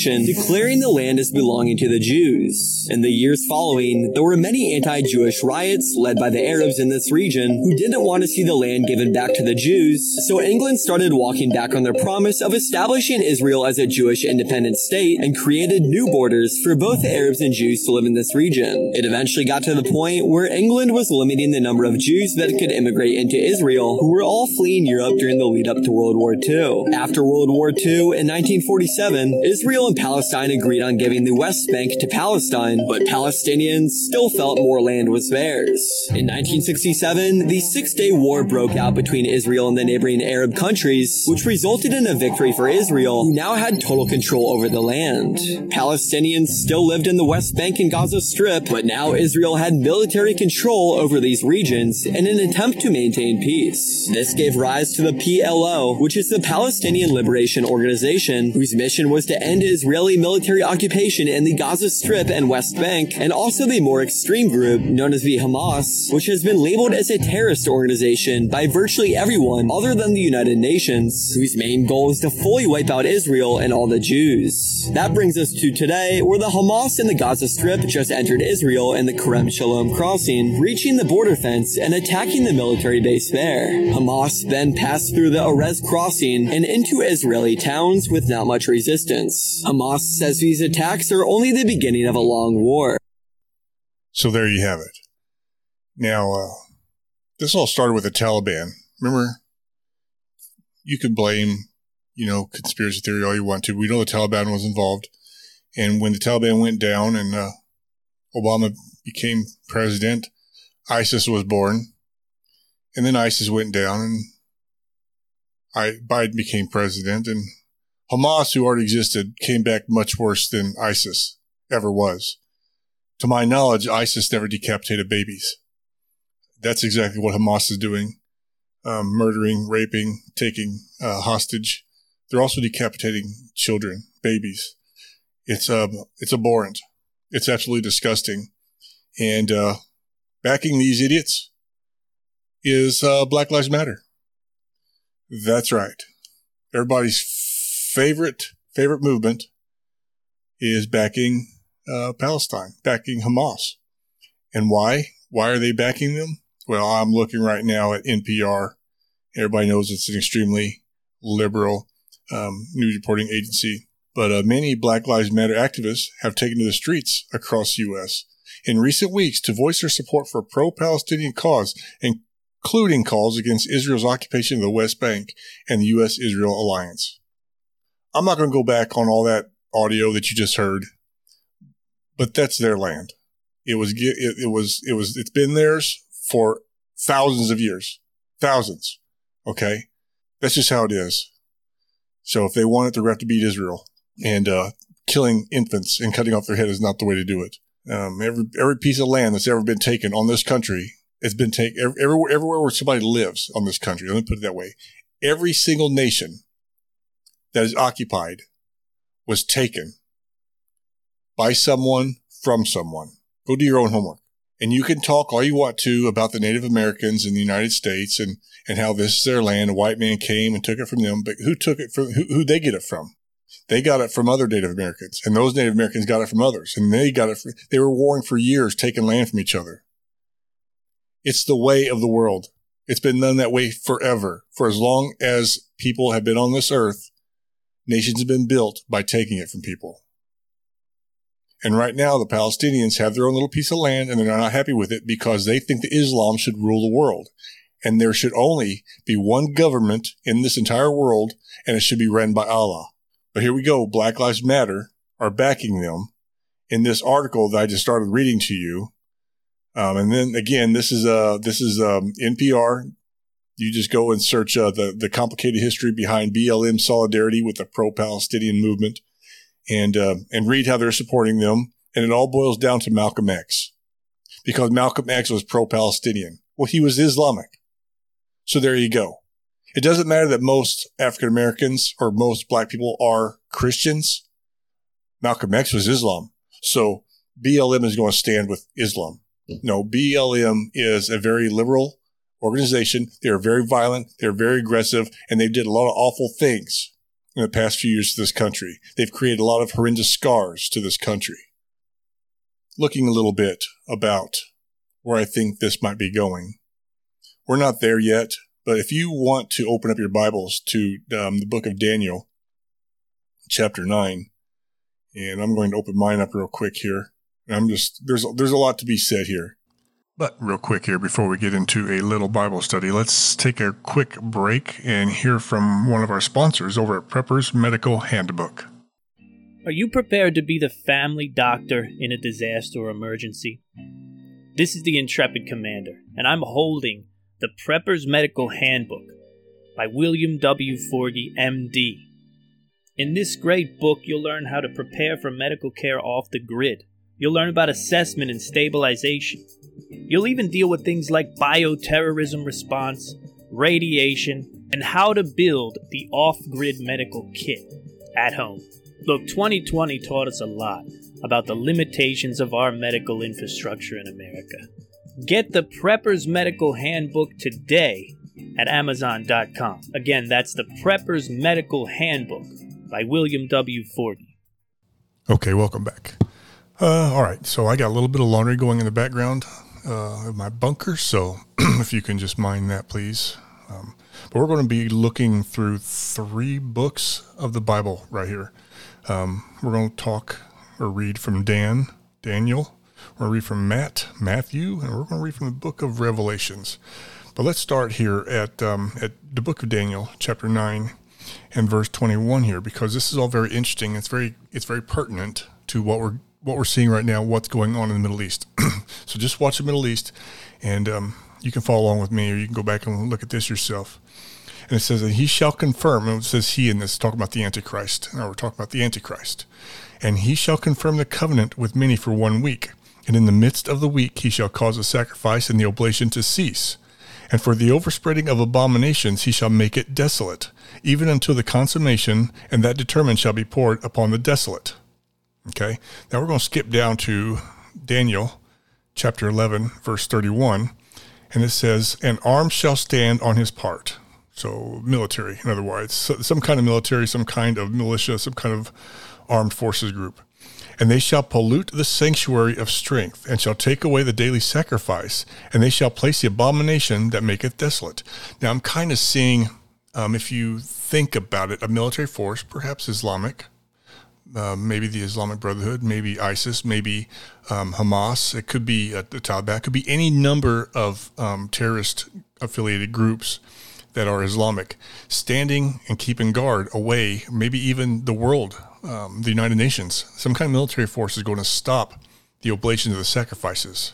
proclamation declaring the land as belonging to the Jews. In the years following, there were many anti-Jewish riots led by the Arabs in this region who didn't want to see the land given back to the Jews, so England started walking back on their promise of establishing Israel as a Jewish independent state and created new borders for both Arabs and Jews to live in this region. It eventually got to the point where England was limiting the number of Jews that could immigrate into Israel, who were all fleeing Europe during the lead up to World War Two. After World War Two, in nineteen forty-seven, Israel and Palestine agreed on giving the West Bank to Palestine, but Palestinians still felt more land was theirs. In nineteen sixty-seven, the Six-Day War broke out between Israel and the neighboring Arab countries, which resulted in a victory for Israel, who now had total control over the land. Palestinians still lived in the West Bank and Gaza Strip, but now Israel had military control over these regions in an attempt to maintain peace. This gave rise to the P L O, which is the Palestinian Liberation Organization, whose mission was to end Israeli military occupation in the Gaza Strip and West Bank, and also the more extreme group known as the Hamas, which has been labeled as a terrorist organization by virtually everyone other than the United Nations, whose main goal is to fully wipe out Israel and all the Jews. That brings us to today, where the Hamas in the Gaza Strip just entered Israel in the Kerem Shalom crossing, reaching the border fence and attacking the military base there. Hamas then passed through the Erez crossing and into Israeli towns with not much resistance. Hamas says these attacks are only the beginning of a long war. So there you have it. Now, uh, this all started with the Taliban. Remember, you could blame, you know, conspiracy theory all you want to. We know the Taliban was involved. And when the Taliban went down and uh, Obama became president, ISIS was born. And then ISIS went down and I, Biden became president. And Hamas, who already existed, came back much worse than ISIS ever was. To my knowledge, ISIS never decapitated babies. That's exactly what Hamas is doing. Um, murdering, raping, taking uh, hostage. They're also decapitating children, babies. It's um, it's abhorrent. It's absolutely disgusting. And uh, backing these idiots is uh, Black Lives Matter. That's right. Everybody's favorite favorite movement is backing uh, Palestine, backing Hamas. And why? Why are they backing them? Well, I'm looking right now at N P R. Everybody knows it's an extremely liberal um, news reporting agency. But uh, many Black Lives Matter activists have taken to the streets across the U S in recent weeks to voice their support for a pro-Palestinian cause, including calls against Israel's occupation of the West Bank and the U S-Israel alliance. I'm not going to go back on all that audio that you just heard, but that's their land. It was, it, it was, it was, it's been theirs for thousands of years. Thousands. Okay? That's just how it is. So if they want it, they're going to have to beat Israel. And uh, killing infants and cutting off their head is not the way to do it. Um, every every piece of land that's ever been taken on this country has been taken, every, everywhere, everywhere where somebody lives on this country, let me put it that way, every single nation that is occupied was taken by someone from someone. Go do your own homework. And you can talk all you want to about the Native Americans in the United States and, and how this is their land. A white man came and took it from them. But who took it from, who, who'd they get it from? They got it from other Native Americans. And those Native Americans got it from others. And they got it from, they were warring for years, taking land from each other. It's the way of the world. It's been done that way forever. For as long as people have been on this earth, nations have been built by taking it from people. And right now, the Palestinians have their own little piece of land, and they're not happy with it because they think that Islam should rule the world. And there should only be one government in this entire world, and it should be run by Allah. But here we go. Black Lives Matter are backing them in this article that I just started reading to you. Um, and then again, this is uh this is um, N P R. You just go and search uh, the the complicated history behind B L M solidarity with the pro-Palestinian movement. And, uh, and read how they're supporting them. And it all boils down to Malcolm X. Because Malcolm X was pro-Palestinian. Well, he was Islamic. So there you go. It doesn't matter that most African Americans or most black people are Christians. Malcolm X was Islam. So B L M is going to stand with Islam. No, B L M is a very liberal organization. They're very violent. They're very aggressive. And they did a lot of awful things. in the past few years to this country. They've created a lot of horrendous scars to this country. Looking a little bit about where I think this might be going. We're not there yet, but if you want to open up your Bibles to um, the book of Daniel, chapter nine, and I'm going to open mine up real quick here. I'm just, there's, there's a lot to be said here. But real quick here, before we get into a little Bible study, let's take a quick break and hear from one of our sponsors over at Prepper's Medical Handbook. Are you prepared to be the family doctor in a disaster or emergency? This is the Intrepid Commander, and I'm holding the Prepper's Medical Handbook by William W. Forgy, M D. In this great book, you'll learn how to prepare for medical care off the grid. You'll learn about assessment and stabilization. You'll even deal with things like bioterrorism response, radiation, and how to build the off-grid medical kit at home. Look, twenty twenty taught us a lot about the limitations of our medical infrastructure in America. Get the Prepper's Medical Handbook today at amazon dot com. Again, that's the Prepper's Medical Handbook by William W. Forgy. Okay, welcome back. Uh, all right, so I got a little bit of laundry going in the background uh, of my bunker, so if you can just mind that, please. Um, but we're going to be looking through three books of the Bible right here. Um, we're going to talk or read from Dan, Daniel. We're going to read from Matt, Matthew, and we're going to read from the book of Revelations. But let's start here at um, at the book of Daniel, chapter nine, and verse twenty-one here, because this is all very interesting. It's very it's very pertinent to what we're what we're seeing right now, what's going on in the Middle East. So just watch the Middle East, and um, you can follow along with me, or you can go back and look at this yourself. And it says that he shall confirm, and it says he in this, talking about the Antichrist. Now we're talking about the Antichrist. And he shall confirm the covenant with many for one week. And in the midst of the week he shall cause the sacrifice and the oblation to cease. And for the overspreading of abominations he shall make it desolate, even until the consummation, and that determined shall be poured upon the desolate. Okay, now we're going to skip down to Daniel chapter eleven, verse thirty-one. And it says, and arms shall stand on his part. So military, in other words, some kind of military, some kind of militia, some kind of armed forces group. And they shall pollute the sanctuary of strength, and shall take away the daily sacrifice, and they shall place the abomination that maketh desolate. Now I'm kind of seeing, um, if you think about it, a military force, perhaps Islamic, uh, maybe the Islamic Brotherhood, maybe ISIS, maybe um, Hamas. It could be uh, the Taliban. It could be any number of um, terrorist-affiliated groups that are Islamic, standing and keeping guard away, maybe even the world, um, the United Nations. Some kind of military force is going to stop the oblations of the sacrifices.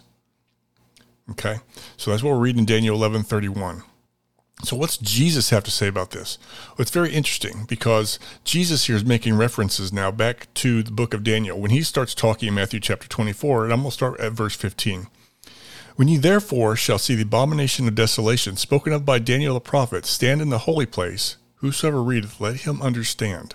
Okay, so that's what we're reading in Daniel eleven thirty-one. So what's Jesus have to say about this? Well, it's very interesting because Jesus here is making references now back to the book of Daniel. When he starts talking in Matthew chapter twenty-four, and I'm going to start at verse fifteen. When ye therefore shall see the abomination of desolation spoken of by Daniel the prophet stand in the holy place, whosoever readeth, let him understand.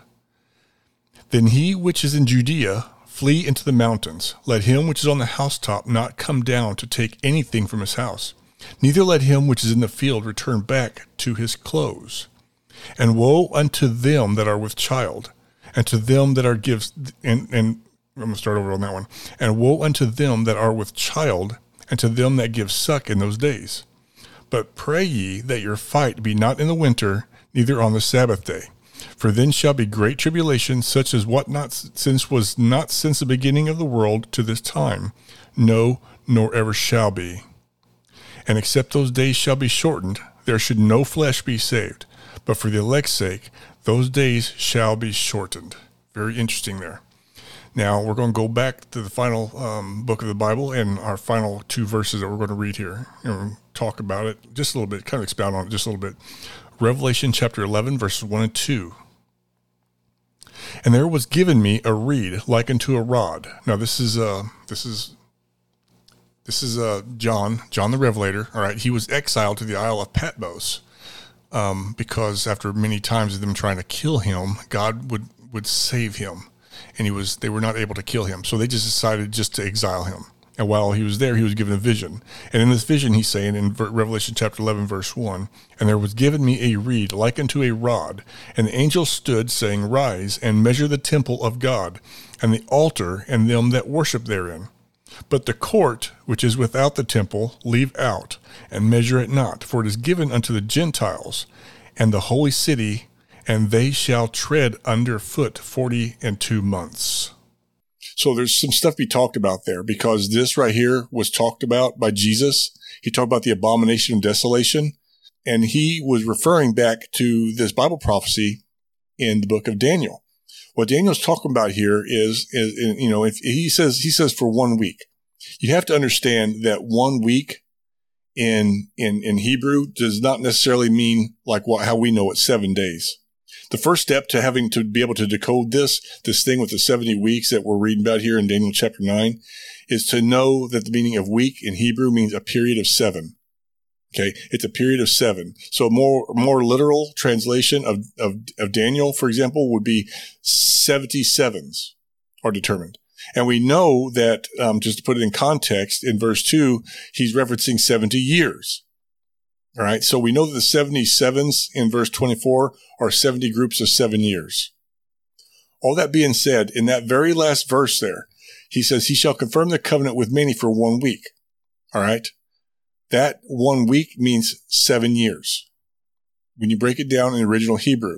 Then he which is in Judea flee into the mountains. Let him which is on the housetop not come down to take anything from his house. Neither let him which is in the field return back to his clothes. And woe unto them that are with child, and to them that are gives, and, and I'm going to start over on that one. And woe unto them that are with child, and to them that give suck in those days. But pray ye that your fight be not in the winter, neither on the Sabbath day. For then shall be great tribulation, such as what not since was not since the beginning of the world to this time, no, nor ever shall be. And except those days shall be shortened, there should no flesh be saved. But for the elect's sake, those days shall be shortened. Very interesting there. Now, we're going to go back to the final um, book of the Bible and our final two verses that we're going to read here and talk about it just a little bit, kind of expound on it just a little bit. Revelation chapter eleven, verses one and two. And there was given me a reed like unto a rod. Now, this is uh, this is this is uh, John, John the Revelator. All right, he was exiled to the Isle of Patmos um, because after many times of them trying to kill him, God would would save him. And he was, they were not able to kill him. So they just decided just to exile him. And while he was there, he was given a vision. And in this vision, he's saying in Revelation chapter eleven, verse one, and there was given me a reed like unto a rod. And the angel stood, saying, Rise, and measure the temple of God, and the altar, and them that worship therein. But the court, which is without the temple, leave out, and measure it not. For it is given unto the Gentiles, and the holy city, and they shall tread under foot forty and two months. So there's some stuff to be talked about there, because this right here was talked about by Jesus. He talked about the abomination of desolation, and he was referring back to this Bible prophecy in the book of Daniel. What Daniel's talking about here is, is you know, if he says he says for one week, you have to understand that one week in in in Hebrew does not necessarily mean like what how we know it, seven days. The first step to having to be able to decode this, this thing with the seventy weeks that we're reading about here in Daniel chapter nine, is to know that the meaning of week in Hebrew means a period of seven. Okay, it's a period of seven. So a more more literal translation of, of, of Daniel, for example, would be seventy sevens are determined. And we know that, um, just to put it in context, in verse two, he's referencing seventy years. All right, so we know that the seventy-sevens in verse twenty-four are seventy groups of seven years. All that being said, in that very last verse there, he says, he shall confirm the covenant with many for one week. All right, that one week means seven years when you break it down in the original Hebrew.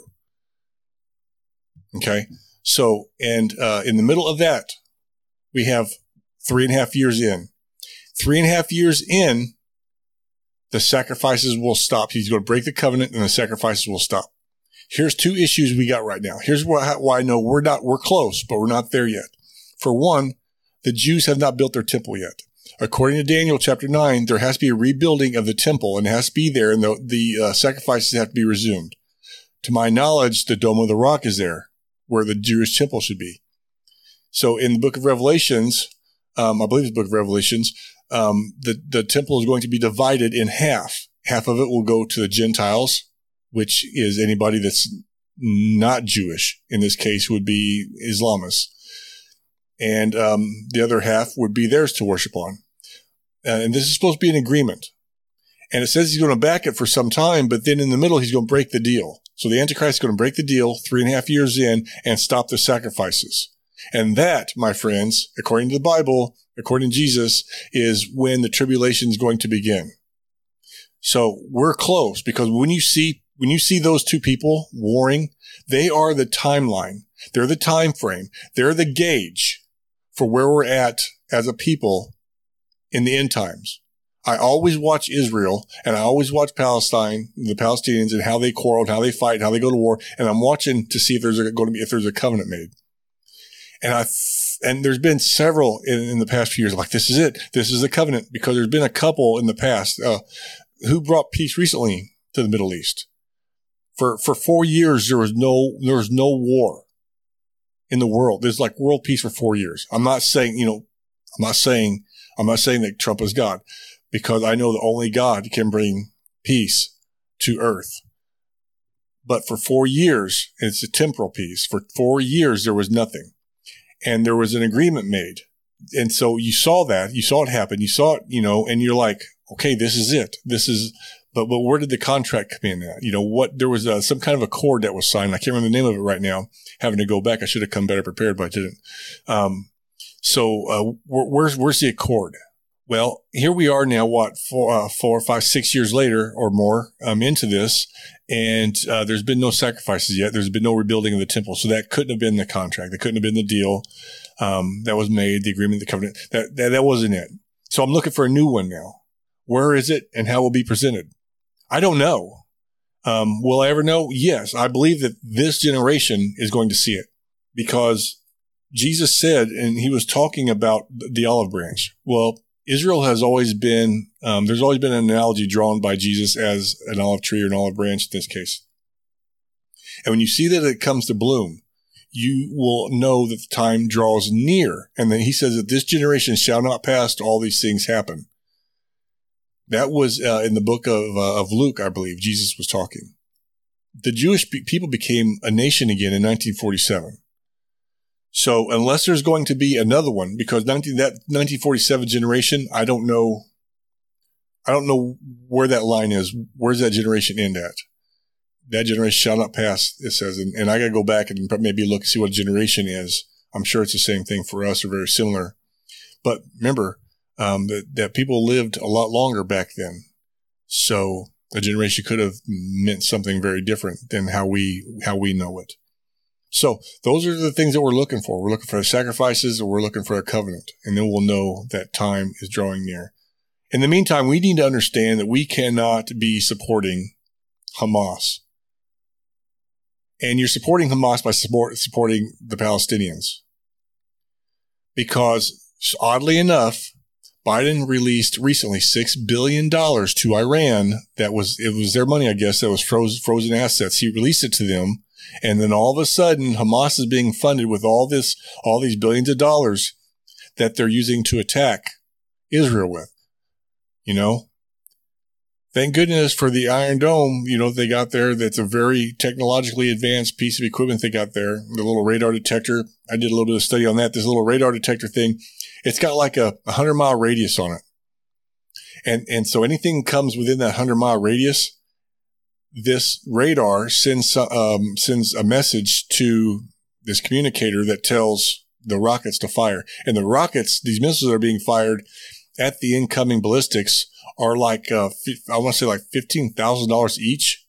Okay, so, and uh, in the middle of that, we have three and a half years in. Three and a half years in, the sacrifices will stop. He's going to break the covenant and the sacrifices will stop. Here's two issues we got right now. Here's why, why I know we're not, we're close, but we're not there yet. For one, the Jews have not built their temple yet. According to Daniel chapter nine, there has to be a rebuilding of the temple and it has to be there and the, the uh, sacrifices have to be resumed. To my knowledge, the Dome of the Rock is there where the Jewish temple should be. So in the book of Revelations, um, I believe it's the book of Revelations, Um, the, the temple is going to be divided in half. Half of it will go to the Gentiles, which is anybody that's not Jewish. In this case, would be Islamists. And um, the other half would be theirs to worship on. Uh, and this is supposed to be an agreement. And it says he's going to back it for some time, but then in the middle, he's going to break the deal. So the Antichrist is going to break the deal three and a half years in and stop the sacrifices. And that, my friends, according to the Bible, according to Jesus, is when the tribulation is going to begin. So we're close, because when you see when you see those two people warring, they are the timeline. They're the time frame. They're the gauge for where we're at as a people in the end times. I always watch Israel and I always watch Palestine, the Palestinians, and how they quarrel, and how they fight, and how they go to war. And I'm watching to see if there's a, going to be if there's a covenant made. And I, and there's been several in, in the past few years, like, this is it. This is the covenant, because there's been a couple in the past, uh, who brought peace recently to the Middle East. For, for four years, there was no, there was no war in the world. There's like world peace for four years. I'm not saying, you know, I'm not saying, I'm not saying that Trump is God, because I know that only God can bring peace to earth. But for four years, it's a temporal peace. For four years, there was nothing. And there was an agreement made. And so you saw that, you saw it happen, you saw it, you know, and you're like, okay, this is it. This is, but, but where did the contract come in at? You know, what, there was a, some kind of accord that was signed. I can't remember the name of it right now. Having to go back. I should have come better prepared, but I didn't. Um, so, uh, where, where's, where's the accord? Well, here we are now, what, four, uh, four, five, six years later or more, um, into this. And, uh, there's been no sacrifices yet. There's been no rebuilding of the temple. So that couldn't have been the contract. That couldn't have been the deal, um, that was made, the agreement, the covenant. That, that, that wasn't it. So I'm looking for a new one now. Where is it and how will it be presented? I don't know. Um, will I ever know? Yes. I believe that this generation is going to see it, because Jesus said, and he was talking about the olive branch. Well, Israel has always been, um, there's always been an analogy drawn by Jesus as an olive tree or an olive branch in this case. And when you see that it comes to bloom, you will know that the time draws near. And then he says that this generation shall not pass till all these things happen. That was uh, in the book of, uh, of Luke, I believe, Jesus was talking. The Jewish pe- people became a nation again in nineteen forty-seven. So unless there's going to be another one, because nineteen, that nineteen forty-seven generation, I don't know. I don't know where that line is. Where's that generation end at? That generation shall not pass, it says. And, and I got to go back and maybe look and see what generation is. I'm sure it's the same thing for us or very similar. But remember um, that, that people lived a lot longer back then. So a generation could have meant something very different than how we how we know it. So those are the things that we're looking for. We're looking for sacrifices, or we're looking for a covenant. And then we'll know that time is drawing near. In the meantime, we need to understand that we cannot be supporting Hamas. And you're supporting Hamas by support, supporting the Palestinians. Because, oddly enough, Biden released recently six billion dollars to Iran. That was, it was their money, I guess, that was frozen, frozen assets. He released it to them. And then all of a sudden, Hamas is being funded with all this, all these billions of dollars that they're using to attack Israel with. You know, thank goodness for the Iron Dome, you know, they got there. That's a very technologically advanced piece of equipment they got there. The little radar detector. I did a little bit of study on that. This little radar detector thing, it's got like a hundred mile radius on it. And, and so anything comes within that hundred mile radius, this radar sends, um, sends a message to this communicator that tells the rockets to fire. And the rockets, these missiles are being fired at the incoming ballistics are like, uh, I want to say like fifteen thousand dollars each,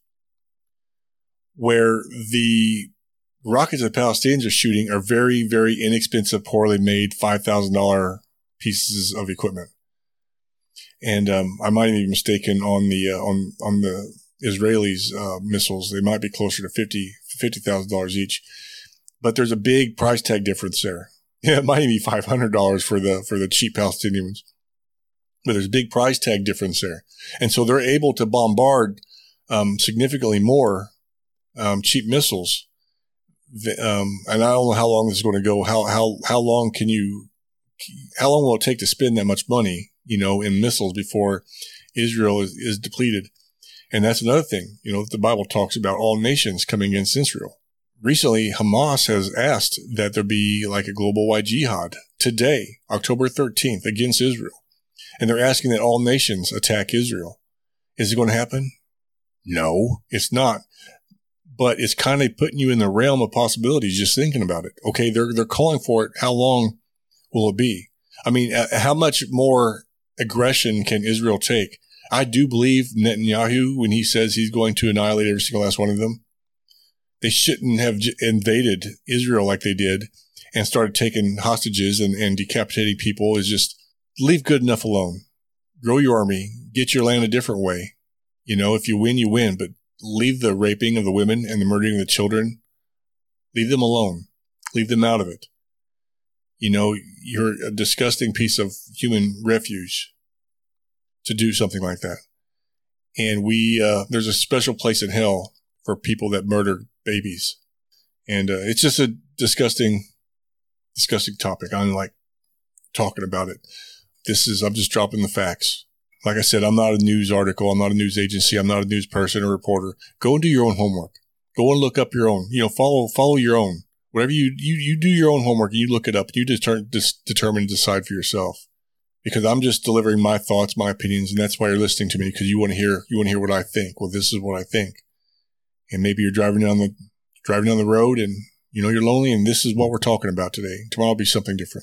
where the rockets that the Palestinians are shooting are very, very inexpensive, poorly made five thousand dollars pieces of equipment. And, um, I might be mistaken on the, uh, on, on the Israelis, uh, missiles. They might be closer to fifty thousand dollars each, but there's a big price tag difference there. Yeah, it might even be five hundred dollars for the, for the cheap Palestinian ones. But there's a big price tag difference there. And so they're able to bombard um, significantly more um, cheap missiles. Um, and I don't know how long this is going to go. How how how long can you, how long will it take to spend that much money, you know, in missiles before Israel is, is depleted? And that's another thing, you know, the Bible talks about all nations coming against Israel. Recently, Hamas has asked that there be like a global-wide jihad today, October thirteenth, against Israel. And they're asking that all nations attack Israel. Is it going to happen? No, it's not. But it's kind of putting you in the realm of possibilities just thinking about it. Okay, they're they're calling for it. How long will it be? I mean, uh, how much more aggression can Israel take? I do believe Netanyahu when he says he's going to annihilate every single last one of them. They shouldn't have j- invaded Israel like they did and started taking hostages and, and decapitating people. Is just leave good enough alone. Grow your army. Get your land a different way. You know, if you win, you win. But leave the raping of the women and the murdering of the children. Leave them alone. Leave them out of it. You know, you're a disgusting piece of human refuge to do something like that. And we, uh, there's a special place in hell for people that murder babies. And uh, it's just a disgusting, disgusting topic. I'm like talking about it. This is, I'm just dropping the facts. Like I said, I'm not a news article. I'm not a news agency. I'm not a news person or reporter. Go and do your own homework. Go and look up your own, you know, follow, follow your own. Whatever you, you, you do your own homework and you look it up. You deter, just determine and decide for yourself. Because I'm just delivering my thoughts, my opinions, and that's why you're listening to me, because you want to hear, you want to hear what I think. Well, this is what I think. And maybe you're driving down the, driving down the road and, you know, you're lonely and this is what we're talking about today. Tomorrow will be something different.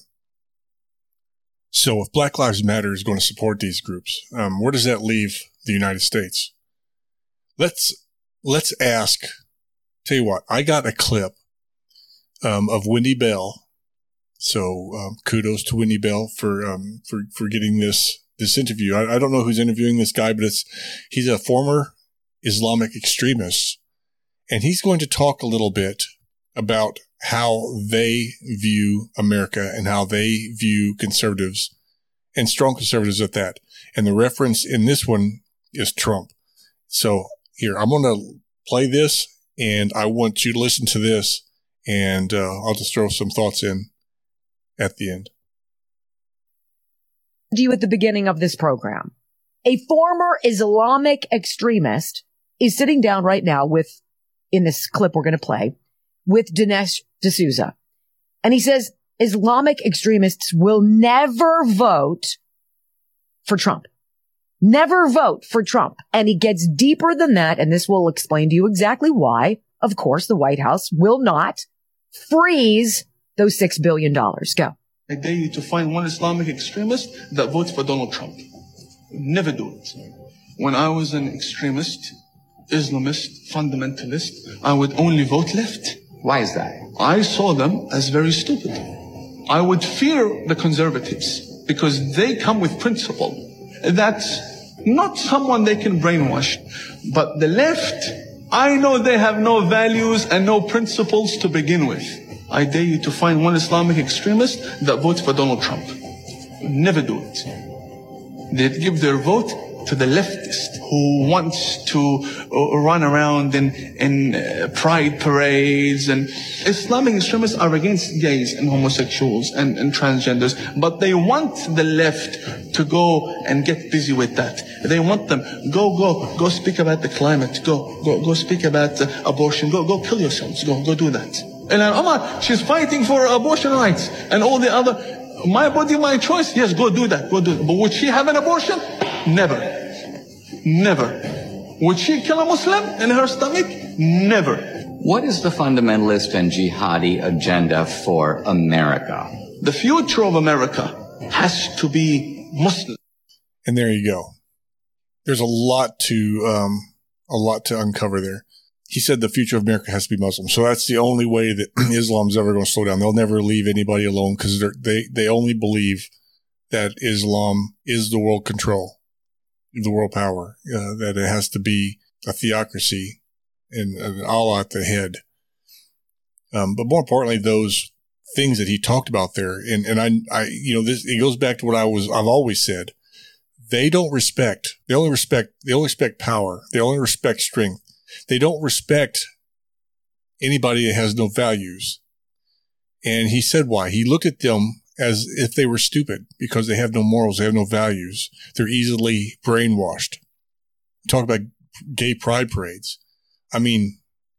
So if Black Lives Matter is going to support these groups, um, where does that leave the United States? Let's, let's ask, tell you what, I got a clip, um, of Wendy Bell. So, um, kudos to Wendy Bell for, um, for, for getting this, this interview. I, I don't know who's interviewing this guy, but it's, he's a former Islamic extremist. And he's going to talk a little bit about how they view America and how they view conservatives, and strong conservatives at that. And the reference in this one is Trump. So here, I'm going to play this, and I want you to listen to this, and uh, I'll just throw some thoughts in at the end. To you at the beginning of this program, a former Islamic extremist is sitting down right now with, in this clip we're going to play, with Dinesh D'Souza. And he says Islamic extremists will never vote for Trump. Never vote for Trump. And he gets deeper than that, and this will explain to you exactly why. Of course, the White House will not freeze those six billion dollars. Go. I dare you to find one Islamic extremist that votes for Donald Trump. Never do it. When I was an extremist, Islamist, fundamentalist, I would only vote left. Why is that? I saw them as very stupid. I would fear the conservatives because they come with principle. That's not someone they can brainwash. But the left, I know they have no values and no principles to begin with. I dare you to find one Islamic extremist that votes for Donald Trump. Never do it. They'd give their vote to the leftist who wants to uh, run around in, in uh, pride parades. And Islamic extremists are against gays and homosexuals and, and transgenders, but they want the left to go and get busy with that. They want them, go, go, go speak about the climate, go, go, go speak about uh, abortion, go, go kill yourselves, go, go do that. Ilhan Omar, she's fighting for abortion rights and all the other, my body, my choice. Yes, go do that, go do it. But would she have an abortion? Never. Never. Would she kill a Muslim in her stomach? Never. What is the fundamentalist and jihadi agenda for America? The future of America has to be Muslim. And there you go. There's a lot to, um, a lot to uncover there. He said the future of America has to be Muslim. So that's the only way that Islam's ever going to slow down. They'll never leave anybody alone because they, they only believe that Islam is the world control, the world power, uh, that it has to be a theocracy and, and Allah at the head. Um, but more importantly, those things that he talked about there. And, and I, I, you know, this, it goes back to what I was, I've always said. They don't respect, they only respect, they only respect power. They only respect strength. They don't respect anybody that has no values. And he said why. He looked at them as if they were stupid because they have no morals, they have no values. They're easily brainwashed. Talk about gay pride parades. I mean,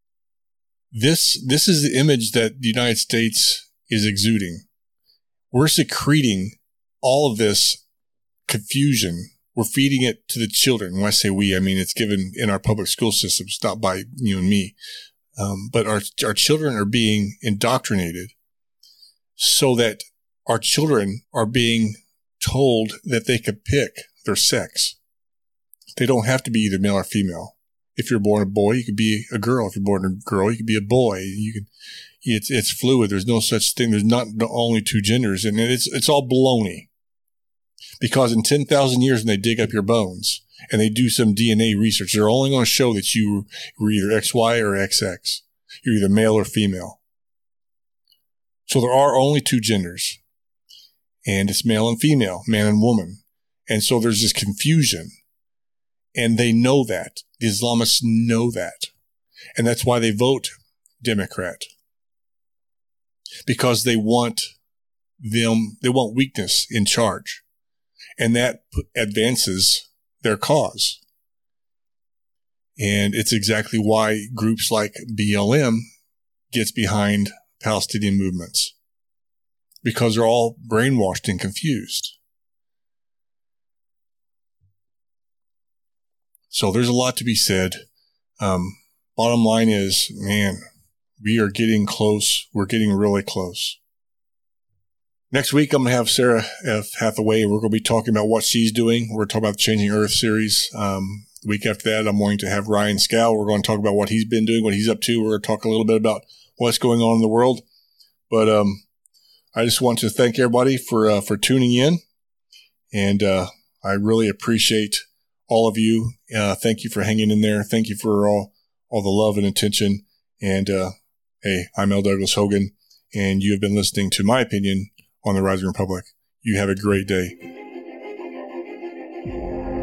this, this is the image that the United States is exuding. We're secreting all of this confusion. We're feeding it to the children. When I say we, I mean it's given in our public school systems, not by you and me. Um, but our our children are being indoctrinated so that our children are being told that they could pick their sex. They don't have to be either male or female. If you're born a boy, you could be a girl. If you're born a girl, you could be a boy. You can. It's it's fluid. There's no such thing. There's not only two genders, and it's it's all baloney. Because in ten thousand years, when they dig up your bones and they do some D N A research, they're only going to show that you were either X Y or X X. You're either male or female. So there are only two genders. And it's male and female, man and woman. And so there's this confusion. And they know that. The Islamists know that. And that's why they vote Democrat. Because they want them, they want weakness in charge. And that advances their cause. And it's exactly why groups like B L M gets behind Palestinian movements. Because they're all brainwashed and confused. So there's a lot to be said. Um, bottom line is, man, we are getting close. We're getting really close. Next week, I'm going to have Sarah F. Hathaway. We're going to be talking about what she's doing. We're talking about the Changing Earth series. Um, the week after that, I'm going to have Ryan Scow. We're going to talk about what he's been doing, what he's up to. We're going to talk a little bit about what's going on in the world. But um, I just want to thank everybody for uh, for tuning in. And uh, I really appreciate all of you. Uh, thank you for hanging in there. Thank you for all, all the love and attention. And uh, hey, I'm L. Douglas Hogan, and you have been listening to my opinion on the Rising Republic. You have a great day.